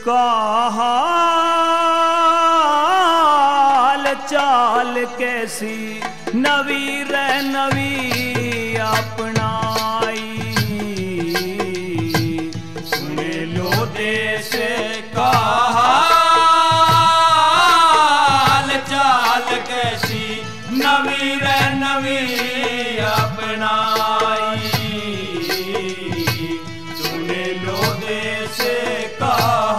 का हाल चाल कैसी नवी रे नवी अपनाई। सुने लो देश का हाल चाल कैसी नवी रे नवी अपनाई। सुने लो देश का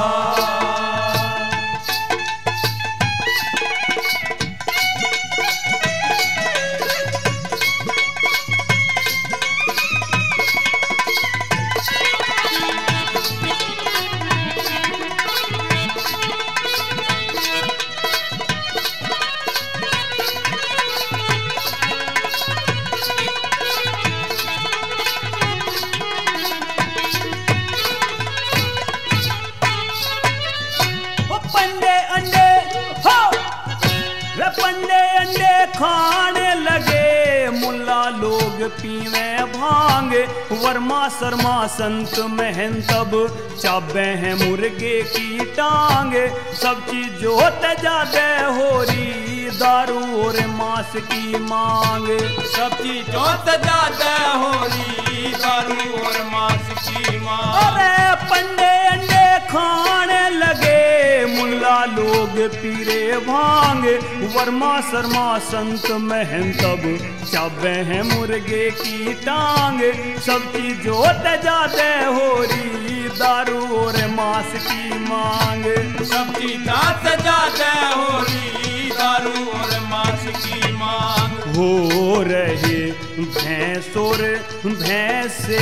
खाने लगे मुल्ला लोग पीवे भांग। वर्मा शर्मा संत महंतब चाबे हैं मुर्गे की टांग। सब चीज जोत जादे हो रही दारू और मांस की मांग। सब चीज जोत जादे हो रही दारू और मांस की मांग। अरे पंडे अंडे खाने लगे मुल्ला लोग पीरे भांग। वर्मा शर्मा संत महंतब चाबे हैं मुर्गे की टांग। सब चीज जोत जाते हो रही दारू और मांस की मांग। सब चीज जोत जाते हो रही दारू और मांस की मांग। हो रहे भैंस और भैंस से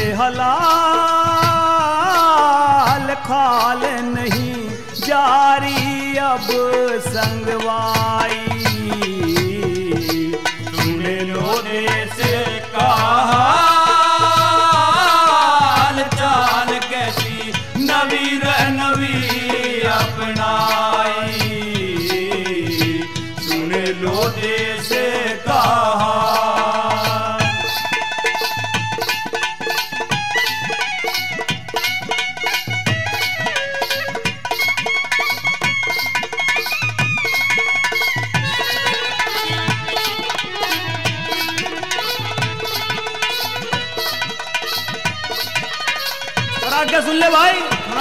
हलाल खाल नहीं जारी अब संगवाई। सुने लो देश का हाल चाल कैसी नवी रे नवी अपनाई। सुने लो देश का क्या सुन ले भाई।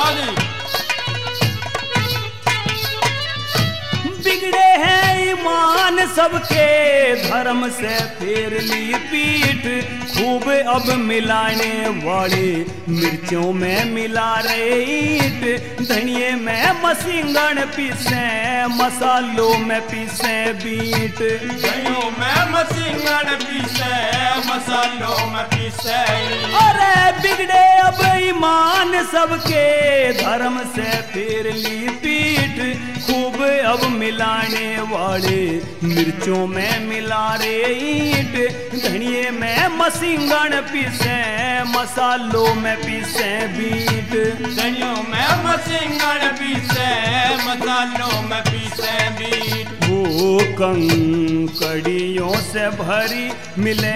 बिगड़े हैं ईमान सबके धर्म से फेर ली पीठ। खूब अब मिलाने वाले मिर्चों में मिला रहे ईट। धनिये में मसिंगण पीसे मसालों में पीसे बीट। धनियों में मसिंगण पीसे मसालों में पीसे। अरे बिगड़े अब ईमान सबके धर्म से फेर ली पीठ। खूब अब मिलाने वाले मिर्चों में मिला रे ईट। धनिये में मसिंगण पीसे मसालों में पीसे बीट। धनियों में मसिंगण पीसे मसालों में पीसे बीट। वो कंकड़ियों से भरी मिले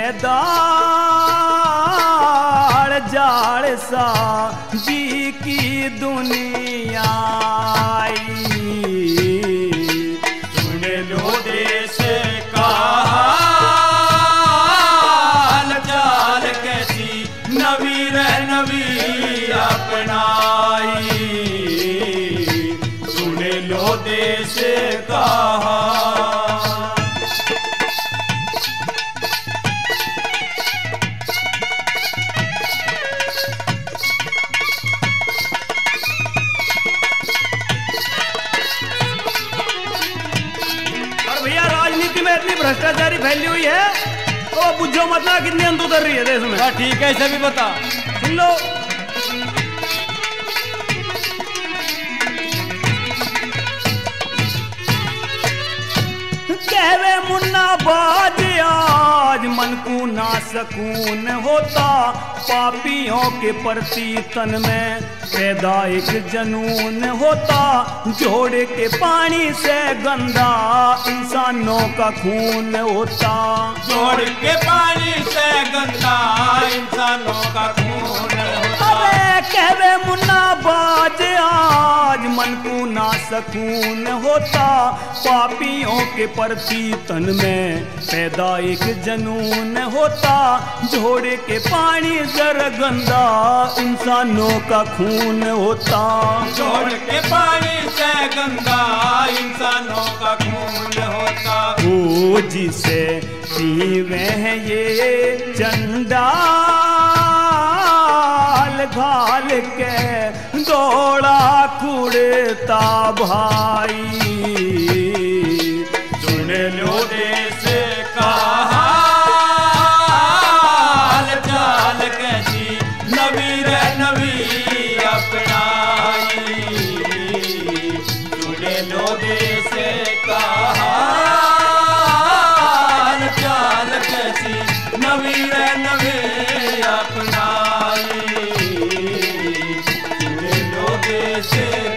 दाल जाड़ सा जी की दुनिया आई। सुने लो देश का हाल चाल कैसी नवी रे नवी अपनाई। सुने लो देश का इतनी भ्रष्टाचारी फैली हुई है तो बुझो मतलब कितनी अंत उतर रही है देश में। ठीक है इसे भी बता सुन लो। कहवे मुन्ना बाज आज मन को ना सकून होता। पापियों के प्रति तन में पैदा एक जनून होता। जोड़ के पानी से गंदा इंसानों का खून होता। जोड़ के पानी से गंदा इंसानों का खून होता। अरे कहवे मुन्ना ना बाजे आज मन को ना सकून होता, पापियों के प्रति तन में पैदा एक जनून होता, झोड़े के पानी जरा गंदा इंसानों का खून होता, जोड़ के पानी से गंदा इंसानों का खून होता। ओ जिसे पीवे हैं ये चंडाल घाल के दौड़ा कुड़ता भाई, सुन लो देश का हाल चाल कैसी नवी रे नवी अपनाई, सुन लो देश का हाल चाल कैसी नवी रे नवी अपनाई, सुन लो देश